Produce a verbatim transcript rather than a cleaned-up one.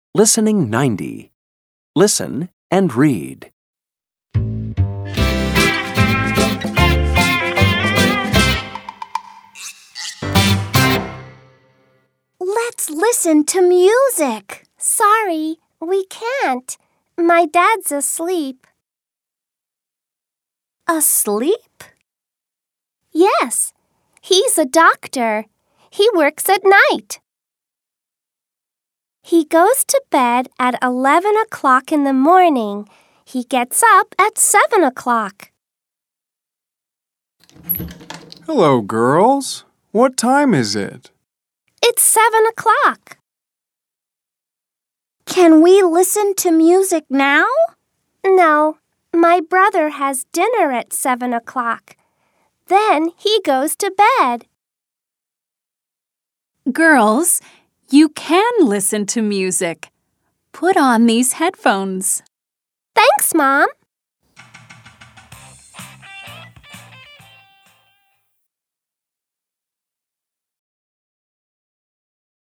Listening ninety. Listen and read. Let's listen to music. Sorry, we can't. My dad's asleep. Asleep? Yes, he's a doctor. He works at night. He goes to bed at eleven o'clock in the morning. He gets up at seven o'clock. Hello, girls. What time is it? It's seven o'clock. Can we listen to music now? No, my brother has dinner at seven o'clock. Then he goes to bed. Girls, you can listen to music. Put on these headphones. Thanks, Mom.